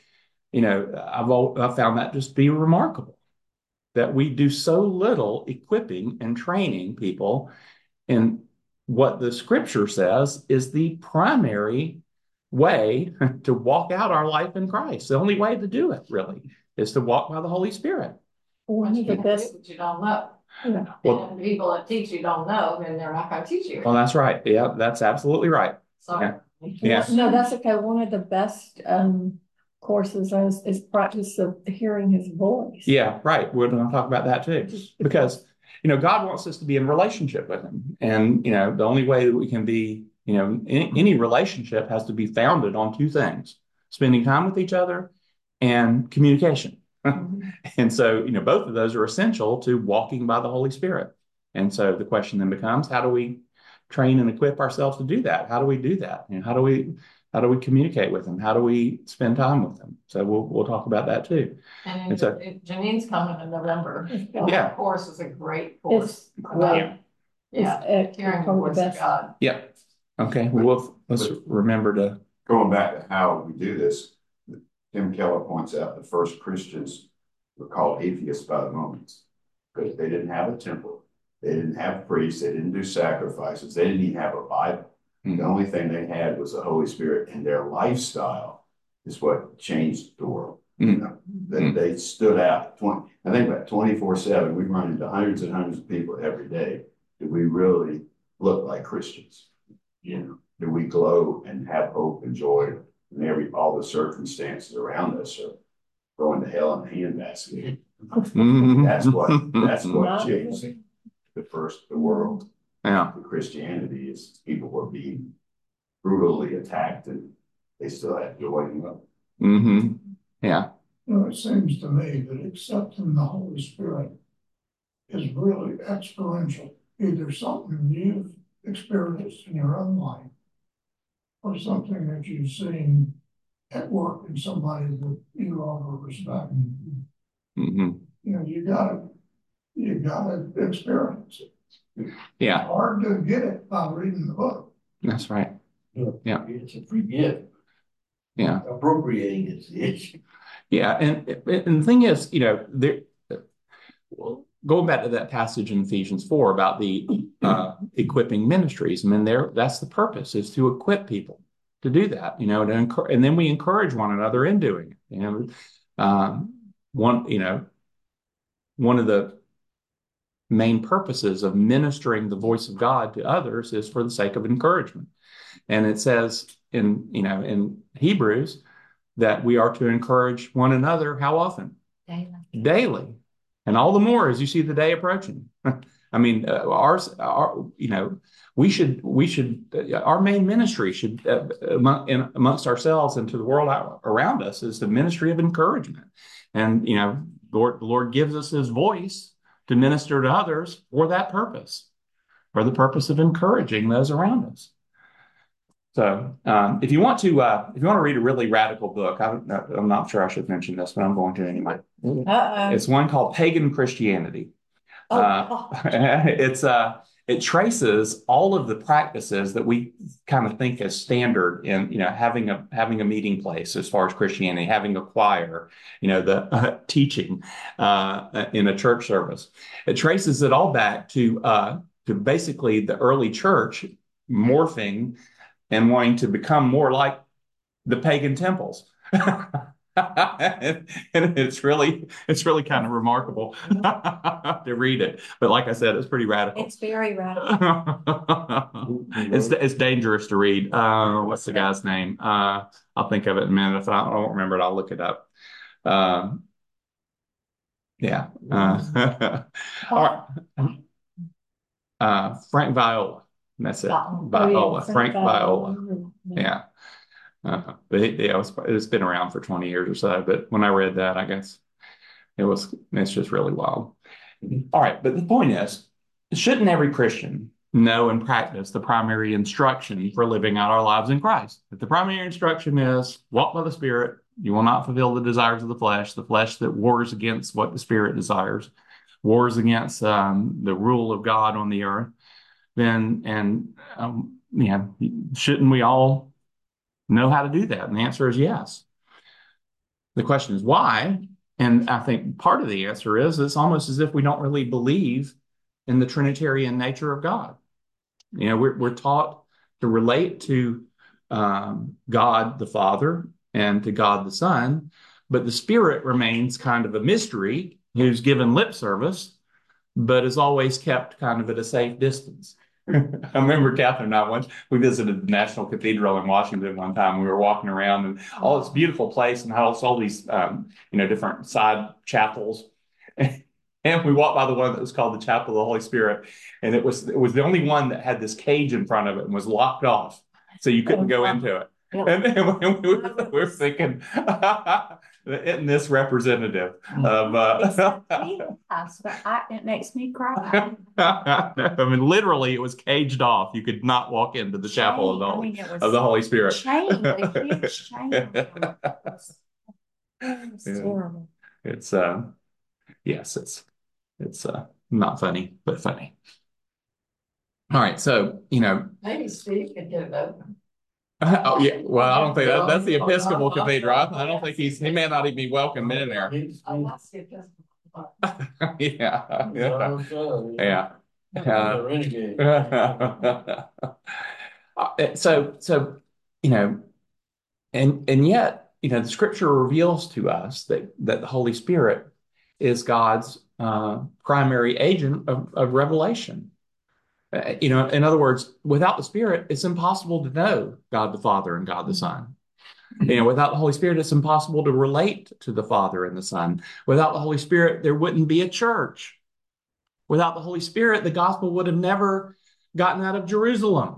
I've found that just be remarkable that we do so little equipping and training people in what the Scripture says is the primary way to walk out our life in Christ. The only way to do it, really, is to walk by the Holy Spirit. One of the best. You don't know. Yeah. And people that teach you don't know, then they're not going to teach you. Well, that's right. Yeah, that's absolutely right. So, yeah. No, that's okay. One of the best courses is practice of hearing His voice. Yeah, right. We're going to talk about that too, because God wants us to be in relationship with Him, and the only way that we can be, any relationship has to be founded on 2 things: spending time with each other and communication. Mm-hmm. And so, both of those are essential to walking by the Holy Spirit. And so the question then becomes, how do we train and equip ourselves to do that? How do we do that? How do we communicate with Him? How do we spend time with Him? So we'll talk about that too. And so, Janine's coming in November. Yeah. That course is a great course. Hearing the voice of God. Yeah. Okay. Well, let's remember to. Going back to how we do this, Tim Keller points out the first Christians were called atheists by the Romans because they didn't have a temple. They didn't have priests. They didn't do sacrifices. They didn't even have a Bible. Mm-hmm. The only thing they had was the Holy Spirit, and their lifestyle is what changed the world. Mm-hmm. They stood out. I think about 24/7. We run into hundreds and hundreds of people every day. Do we really look like Christians? Do we glow and have hope and joy when all the circumstances around us are going to hell in a handbasket? Mm-hmm. That's what changed the world. Yeah. Christianity is people were being brutally attacked, and they still had joy in them. Mm-hmm. Yeah. It seems to me that accepting the Holy Spirit is really experiential. Either something you've experienced in your own life or something that you've seen at work in somebody that you love or respect. Mm-hmm. You got to You gotta experience it. Yeah, It's hard to get it by reading the book. that's right. Yeah. It's a free gift. Yeah. Appropriating is the issue. Yeah, and the thing is, there. Going back to that passage in Ephesians 4 about the equipping ministries, I mean, that's the purpose, is to equip people to do that, and then we encourage one another in doing it. One of the main purposes of ministering the voice of God to others is for the sake of encouragement. And it says in Hebrews that we are to encourage one another how often? Daily. And all the more as you see the day approaching. I mean, we should, our main ministry should, amongst ourselves and to the world around us, is the ministry of encouragement. And, the Lord gives us his voice to minister to others for that purpose, for the purpose of encouraging those around us. So, if you want to read a really radical book, I'm not sure I should mention this, but I'm going to anyway. It's one called Pagan Christianity. It traces all of the practices that we kind of think as standard in, having a meeting place as far as Christianity, having a choir, the teaching in a church service. It traces it all back to basically the early church morphing and wanting to become more like the pagan temples. and it's really kind of remarkable to read it. But like I said, it's pretty radical. It's very radical. It's dangerous to read. What's the guy's name? I'll think of it in a minute. If I don't remember it, I'll look it up. Yeah. All right. Frank Viola. That's it. Viola. Frank Viola. Yeah. But it's been around for 20 years or so. But when I read that, I guess it's just really wild. All right. But the point is, shouldn't every Christian know and practice the primary instruction for living out our lives in Christ? If the primary instruction is walk by the Spirit, you will not fulfill the desires of the flesh that wars against what the Spirit desires, wars against the rule of God on the earth, then, shouldn't we all know how to do that? And the answer is yes. The question is why? And I think part of the answer is it's almost as if we don't really believe in the Trinitarian nature of God. We're taught to relate to God the Father and to God the Son, but the Spirit remains kind of a mystery who's given lip service, but is always kept kind of at a safe distance. I remember Catherine and I we visited the National Cathedral in Washington one time. We were walking around and all this beautiful place and how it's all these, different side chapels. And we walked by the one that was called the Chapel of the Holy Spirit. And it was the only one that had this cage in front of it and was locked off. So you couldn't go into it. Yeah. And we were thinking, isn't this representative of it makes me cry. I mean, literally, it was caged off. You could not walk into the chapel of the Holy Spirit. Chained, a huge chain. It's terrible. It's yes, it's not funny, but funny. All right, so maybe Steve could get it open. Oh yeah, well, I don't think that's the Episcopal Cathedral. I don't think he may not even be welcome in there. Yeah. So and yet the Scripture reveals to us that the Holy Spirit is God's primary agent of revelation. In other words, without the Spirit, it's impossible to know God the Father and God the Son. Without the Holy Spirit, it's impossible to relate to the Father and the Son. Without the Holy Spirit, there wouldn't be a church. Without the Holy Spirit, the gospel would have never gotten out of Jerusalem.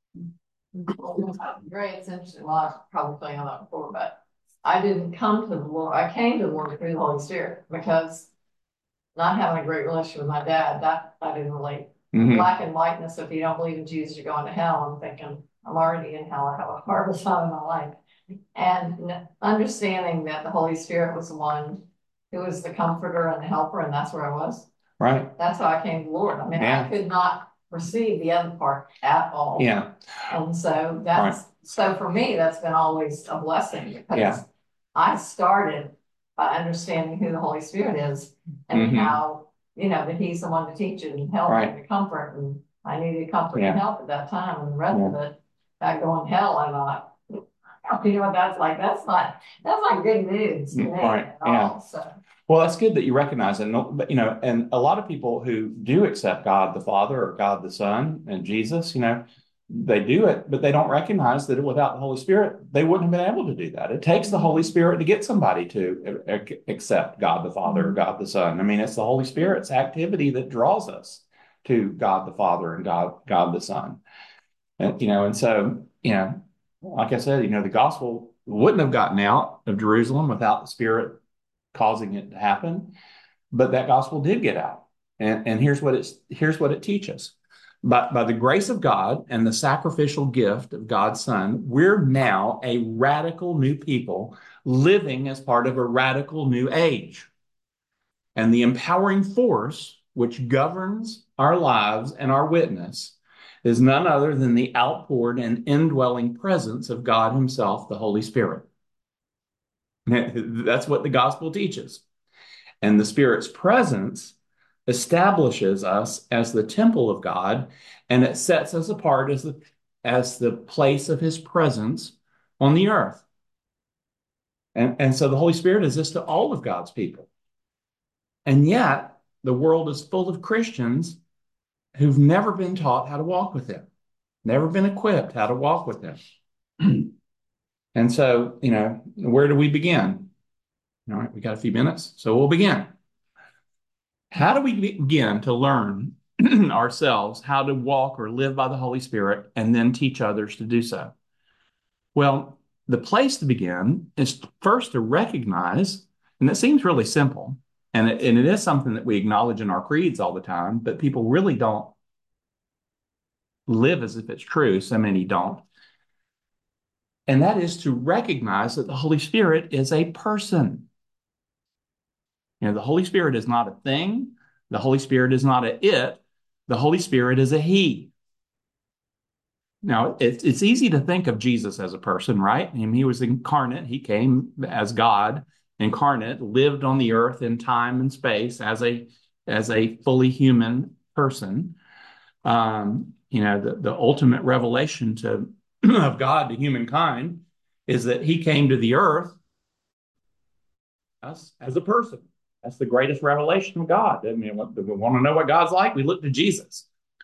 Great, it's interesting. Well, I've probably playing on that before, but I didn't come to the Lord. I came to the Lord through the Holy Spirit because not having a great relationship with my dad, that I didn't relate. Mm-hmm. Black and whiteness, if you don't believe in Jesus, you're going to hell. I'm thinking, I'm already in hell. I have a horrible time in my life. And understanding that the Holy Spirit was the one who was the comforter and the helper, and that's where I was. Right. That's how I came to the Lord. I mean, Yeah. I could not receive the other part at all. Yeah. And so that's, so for me, that's been always a blessing because Yeah. I started by understanding who the Holy Spirit is and how, that he's the one to teach it and help and to comfort. And I needed comfort and help at that time. And the rest of it, that going hell, I thought, you know what that's like? That's not good news to me at all. So. Well, that's good that you recognize it. But, and a lot of people who do accept God the Father or God the Son and Jesus, they do it, but they don't recognize that without the Holy Spirit, they wouldn't have been able to do that. It takes the Holy Spirit to get somebody to accept God the Father or God the Son. I mean, it's the Holy Spirit's activity that draws us to God the Father and God the Son. And so, like I said, the gospel wouldn't have gotten out of Jerusalem without the Spirit causing it to happen, but that gospel did get out. And here's what it teaches. By the grace of God and the sacrificial gift of God's Son, we're now a radical new people living as part of a radical new age. And the empowering force which governs our lives and our witness is none other than the outpoured and indwelling presence of God Himself, the Holy Spirit. That's what the gospel teaches. And the Spirit's presence establishes us as the temple of God, and it sets us apart as the place of His presence on the earth. And so the Holy Spirit is this to all of God's people. And yet, the world is full of Christians who've never been taught how to walk with Him, never been equipped how to walk with Him. And so, where do we begin? All right, we got a few minutes, so we'll begin. How do we begin to learn ourselves how to walk or live by the Holy Spirit and then teach others to do so? Well, the place to begin is first to recognize, and it seems really simple, and it is something that we acknowledge in our creeds all the time, but people really don't live as if it's true. So many don't. And that is to recognize that the Holy Spirit is a person. The Holy Spirit is not a thing. The Holy Spirit is not a it. The Holy Spirit is a He. Now, it's easy to think of Jesus as a person, right? He was incarnate. He came as God, incarnate, lived on the earth in time and space as a fully human person. The ultimate revelation of God to humankind is that He came to the earth as a person. That's the greatest revelation of God. I mean, we want to know what God's like, we look to Jesus.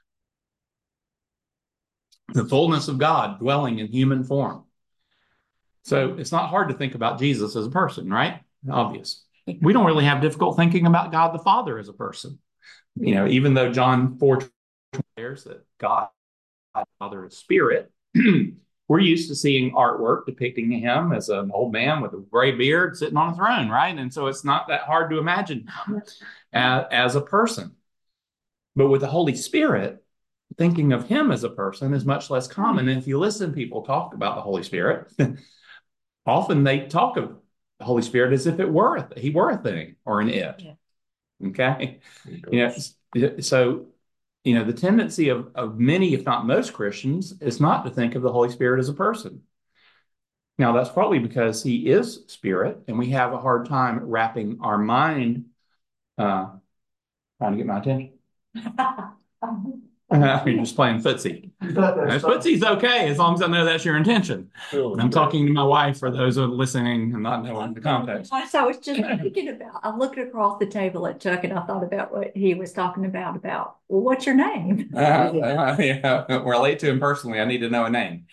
The fullness of God dwelling in human form. So it's not hard to think about Jesus as a person, right? Obvious. We don't really have difficult thinking about God the Father as a person. Even though John 4 declares that God the Father is spirit, we're used to seeing artwork depicting Him as an old man with a gray beard sitting on a throne, right? And so it's not that hard to imagine Him as a person. But with the Holy Spirit, thinking of Him as a person is much less common. And if you listen to people talk about the Holy Spirit, often they talk of the Holy Spirit as if He were a thing or an it. Yeah. Okay? So the tendency of many, if not most Christians, is not to think of the Holy Spirit as a person. Now, that's probably because He is spirit, and we have a hard time wrapping our mind trying to get my attention. You're just playing footsie. Footsie's okay as long as I know that's your intention. I'm talking to my wife for those who are listening and not knowing the context. So I was just thinking about, I looked across the table at Chuck and I thought about what he was talking about, well, what's your name? Relate to him personally. I need to know a name.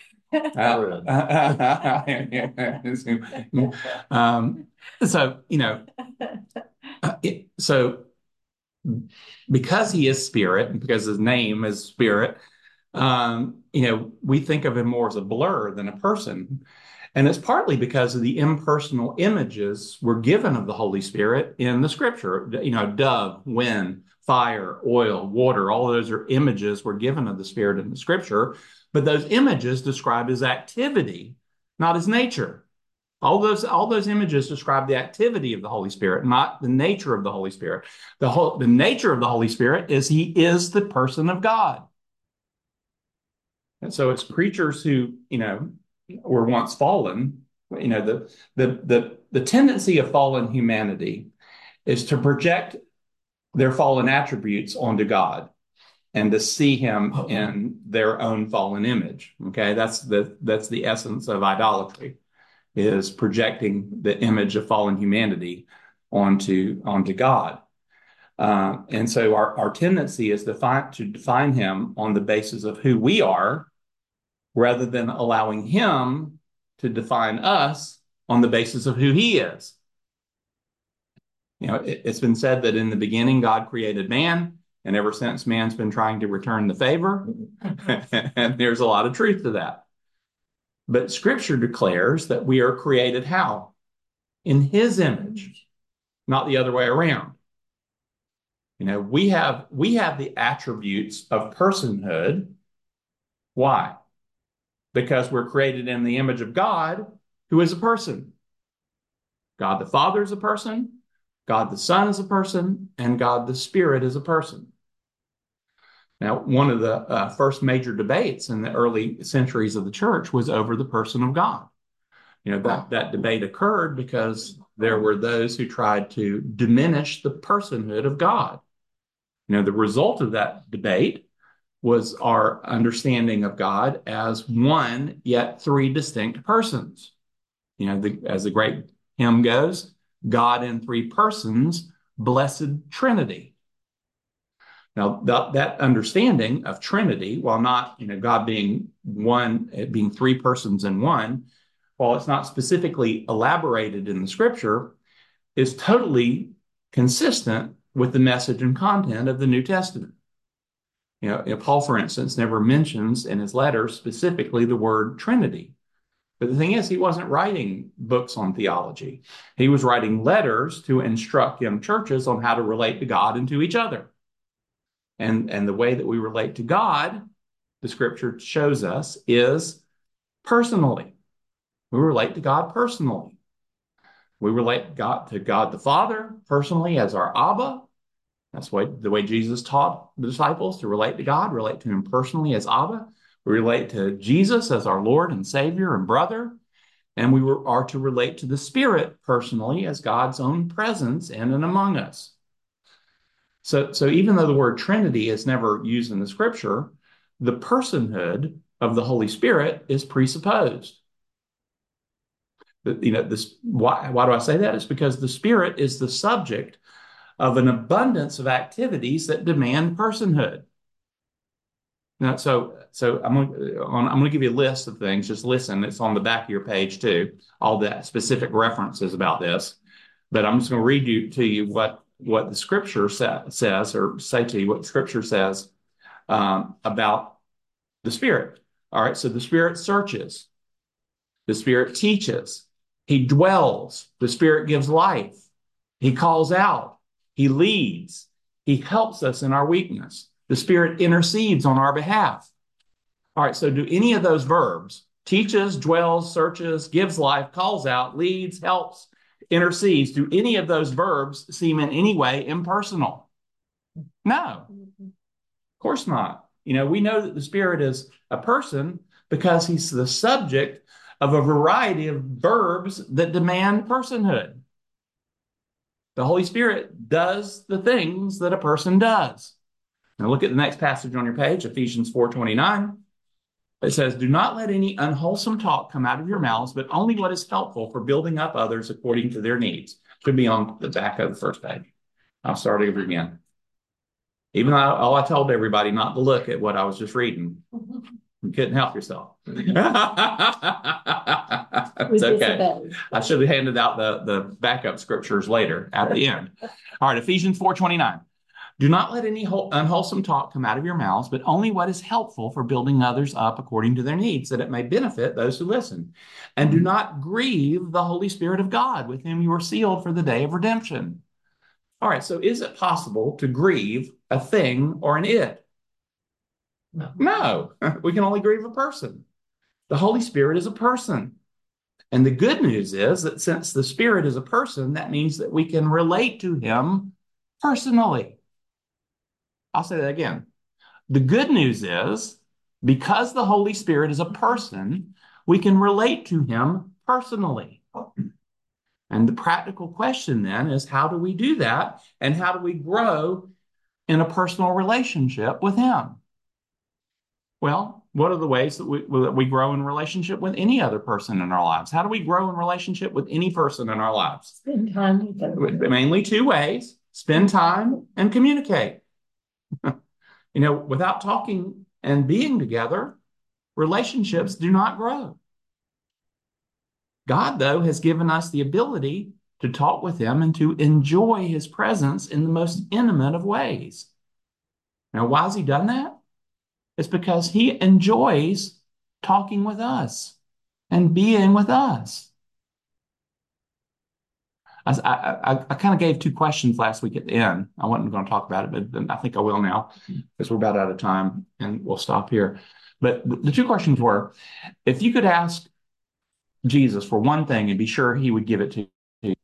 So because He is spirit and because His name is spirit, we think of Him more as a blur than a person. And it's partly because of the impersonal images we're given of the Holy Spirit in the scripture. Dove, wind, fire, oil, water, all of those are images we're given of the Spirit in the scripture. But those images describe His activity, not His nature. All those images describe the activity of the Holy Spirit, not the nature of the Holy Spirit. The nature of the Holy Spirit is he is the person of God. And so it's creatures who, were once fallen. The tendency of fallen humanity is to project their fallen attributes onto God and to see him in their own fallen image. Okay, that's the essence of idolatry, is projecting the image of fallen humanity onto God. And so our tendency is to define him on the basis of who we are, rather than allowing him to define us on the basis of who he is. It's been said that in the beginning, God created man, and ever since man's been trying to return the favor. And there's a lot of truth to that. But Scripture declares that we are created how? In his image, not the other way around. We have the attributes of personhood. Why? Because we're created in the image of God, who is a person. God the Father is a person, God the Son is a person, and God the Spirit is a person. Now, one of the first major debates in the early centuries of the church was over the person of God. That debate occurred because there were those who tried to diminish the personhood of God. The result of that debate was our understanding of God as one, yet three distinct persons. As the great hymn goes, God in three persons, blessed Trinity. Now, that understanding of Trinity, while not, God being one, being three persons in one, while it's not specifically elaborated in the Scripture, is totally consistent with the message and content of the New Testament. Paul, for instance, never mentions in his letters specifically the word Trinity. But the thing is, he wasn't writing books on theology. He was writing letters to instruct young churches on how to relate to God and to each other. And the way that we relate to God, the Scripture shows us, is personally. We relate to God personally. We relate to God the Father personally as our Abba. That's the way Jesus taught the disciples to relate to God, relate to him personally as Abba. We relate to Jesus as our Lord and Savior and brother. And we are to relate to the Spirit personally as God's own presence in and among us. So even though the word Trinity is never used in the Scripture, the personhood of the Holy Spirit is presupposed. Why do I say that? It's because the Spirit is the subject of an abundance of activities that demand personhood. Now, so I'm going to give you a list of things. Just listen. It's on the back of your page too. All the specific references about this. But I'm just going to read to you what the Scripture says, or say to you what the Scripture says about the Spirit. All right. So the Spirit searches. The Spirit teaches. He dwells. The Spirit gives life. He calls out. He leads. He helps us in our weakness. The Spirit intercedes on our behalf. All right, so do any of those verbs, teaches, dwells, searches, gives life, calls out, leads, helps, intercedes, do any of those verbs seem in any way impersonal? No, of course not. We know that the Spirit is a person because he's the subject of a variety of verbs that demand personhood. The Holy Spirit does the things that a person does. Now look at the next passage on your page, Ephesians 4:29. It says, do not let any unwholesome talk come out of your mouths, but only what is helpful for building up others according to their needs. Should be on the back of the first page. I'll start over again. Even though I told everybody not to look at what I was just reading. You couldn't help yourself. It's okay. I should have handed out the backup scriptures later at the end. All right, Ephesians 4:29. Do not let any unwholesome talk come out of your mouths, but only what is helpful for building others up according to their needs, that it may benefit those who listen. And do not grieve the Holy Spirit of God, with whom you are sealed for the day of redemption. All right, so is it possible to grieve a thing or an it? No, we can only grieve a person. The Holy Spirit is a person. And the good news is that since the Spirit is a person, that means that we can relate to him personally. I'll say that again. The good news is because the Holy Spirit is a person, we can relate to him personally. And the practical question then is, how do we do that? And how do we grow in a personal relationship with him? Well, what are the ways that we grow in relationship with any other person in our lives? How do we grow in relationship with any person in our lives? Spend time with them. Mainly two ways: spend time and communicate. Without talking and being together, relationships do not grow. God, though, has given us the ability to talk with him and to enjoy his presence in the most intimate of ways. Now, why has he done that? It's because he enjoys talking with us and being with us. I kind of gave two questions last week at the end. I wasn't going to talk about it, but I think I will now because we're about out of time and we'll stop here. But the two questions were, if you could ask Jesus for one thing and be sure he would give it to you.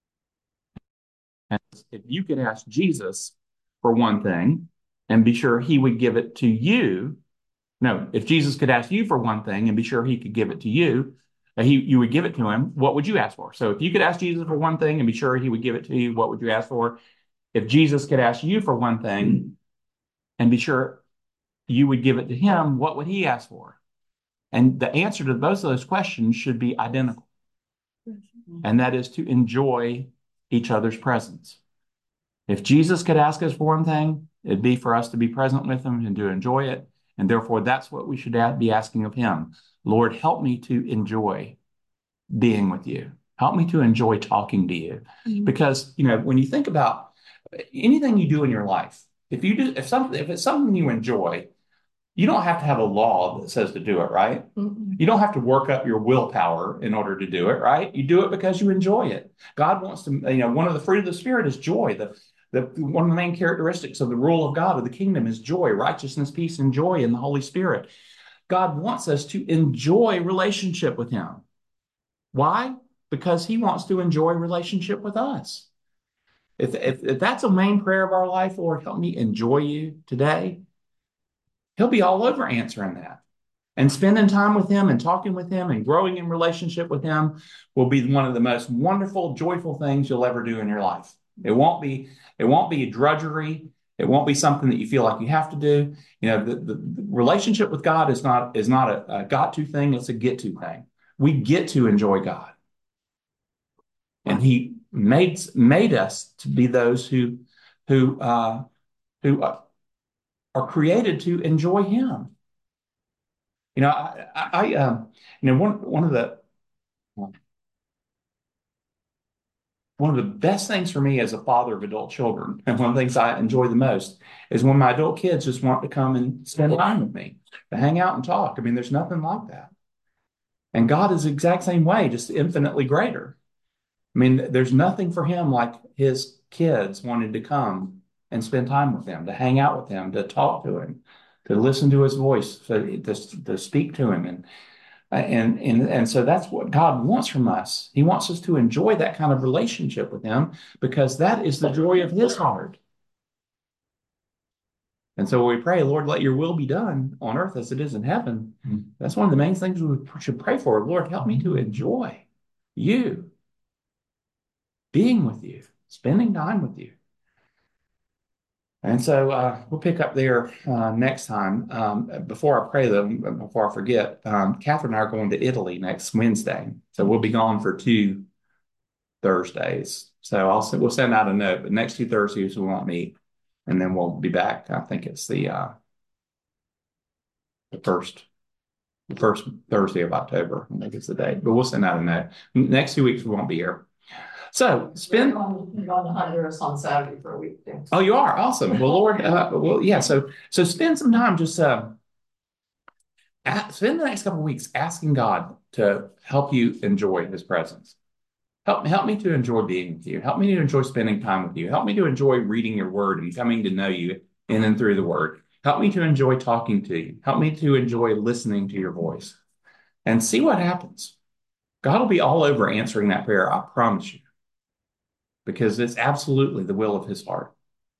And if you could ask Jesus for one thing and be sure he would give it to you. No, if Jesus could ask you for one thing and be sure he could give it to you, you would give it to him, what would you ask for? So if you could ask Jesus for one thing and be sure he would give it to you, what would you ask for? If Jesus could ask you for one thing and be sure you would give it to him, what would he ask for? And the answer to both of those questions should be identical. And that is to enjoy each other's presence. If Jesus could ask us for one thing, it'd be for us to be present with him and to enjoy it. And therefore, that's what we should be asking of him. Lord, help me to enjoy being with you. Help me to enjoy talking to you. Because, when you think about anything you do in your life, if it's something you enjoy, you don't have to have a law that says to do it, right? Mm-hmm. You don't have to work up your willpower in order to do it, right? You do it because you enjoy it. God wants to, one of the fruit of the Spirit is joy. One of the main characteristics of the rule of God, of the kingdom, is joy, righteousness, peace, and joy in the Holy Spirit. God wants us to enjoy relationship with him. Why? Because he wants to enjoy relationship with us. If that's a main prayer of our life, Lord, help me enjoy you today, he'll be all over answering that. And spending time with him and talking with him and growing in relationship with him will be one of the most wonderful, joyful things you'll ever do in your life. It won't be a drudgery. It won't be something that you feel like you have to do. The relationship with God is not a got-to thing. It's a get-to thing. We get to enjoy God. And he made us to be those who are created to enjoy him. One of the best things for me as a father of adult children, and one of the things I enjoy the most, is when my adult kids just want to come and spend time with me, to hang out and talk. There's nothing like that. And God is the exact same way, just infinitely greater. There's nothing for him like his kids wanting to come and spend time with him, to hang out with him, to talk to him, to listen to his voice, to speak to him. And so that's what God wants from us. He wants us to enjoy that kind of relationship with him because that is the joy of his heart. And so we pray, Lord, let your will be done on earth as it is in heaven. Mm-hmm. That's one of the main things we should pray for. Lord, help me to enjoy you, being with you, spending time with you. And so we'll pick up there next time. Before I pray, though, before I forget, Catherine and I are going to Italy next Wednesday. So we'll be gone for 2 Thursdays. So we'll send out a note. But next 2 Thursdays we won't meet, and then we'll be back. I think it's the first Thursday of October. I think it's the date. But we'll send out a note. Next 2 weeks we won't be here. So We're going to Honduras on Saturday for a week. Too. Oh, you are awesome. Well, Lord, yeah. So spend some time just spend the next couple of weeks asking God to help you enjoy his presence. Help me to enjoy being with you. Help me to enjoy spending time with you. Help me to enjoy reading your word and coming to know you in and through the word. Help me to enjoy talking to you. Help me to enjoy listening to your voice and see what happens. God will be all over answering that prayer, I promise you, because it's absolutely the will of his heart.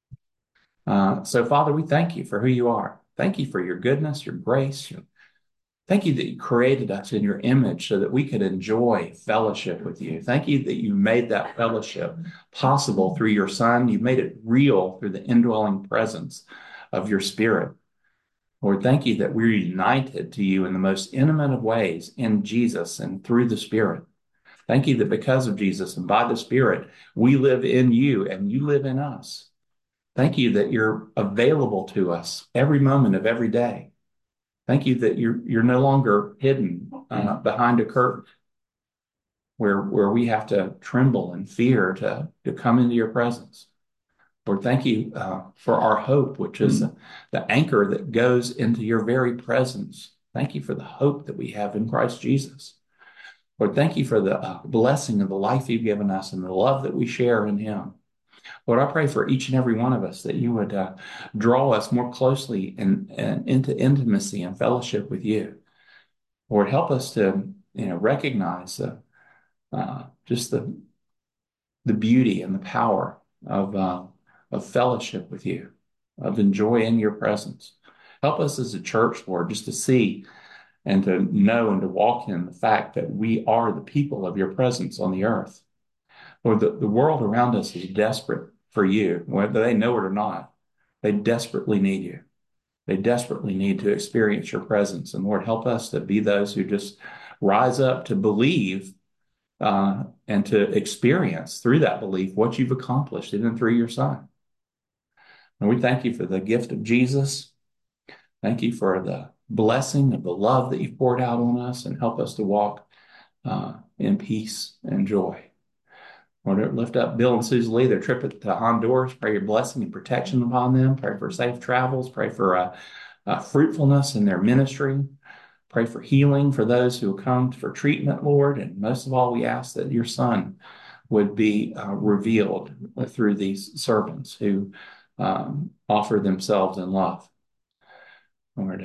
So, Father, we thank you for who you are. Thank you for your goodness, your grace. Thank you that you created us in your image so that we could enjoy fellowship with you. Thank you that you made that fellowship possible through your Son. You made it real through the indwelling presence of your Spirit. Lord, thank you that we're united to you in the most intimate of ways in Jesus and through the Spirit. Thank you that because of Jesus and by the Spirit, we live in you and you live in us. Thank you that you're available to us every moment of every day. Thank you that you're no longer hidden behind a curtain where we have to tremble and fear to come into your presence. Lord, thank you for our hope, which is the anchor that goes into your very presence. Thank you for the hope that we have in Christ Jesus. Lord, thank you for the blessing of the life you've given us and the love that we share in him. Lord, I pray for each and every one of us that you would draw us more closely and into intimacy and fellowship with you. Lord, help us to recognize just the beauty and the power of fellowship with you, of enjoying your presence. Help us as a church, Lord, just to see and to know and to walk in the fact that we are the people of your presence on the earth. Lord, the world around us is desperate for you, whether they know it or not. They desperately need you. They desperately need to experience your presence. And Lord, help us to be those who just rise up to believe and to experience through that belief what you've accomplished in and through your Son. And we thank you for the gift of Jesus. Thank you for the blessing of the love that you've poured out on us, and help us to walk in peace and joy. Lord, lift up Bill and Susie Lee, their trip to Honduras. Pray your blessing and protection upon them. Pray for safe travels. Pray for fruitfulness in their ministry. Pray for healing for those who come for treatment, Lord. And most of all, we ask that your Son would be revealed through these servants who offer themselves in love. Lord,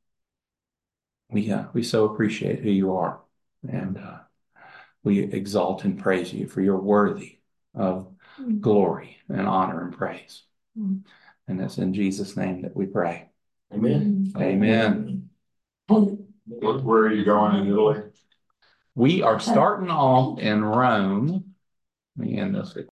we so appreciate who you are, and we exalt and praise you, for you're worthy of glory and honor and praise. And it's in Jesus' name that we pray. Amen. Amen. Where are you going in Italy? We are starting off in Rome. Let me end this.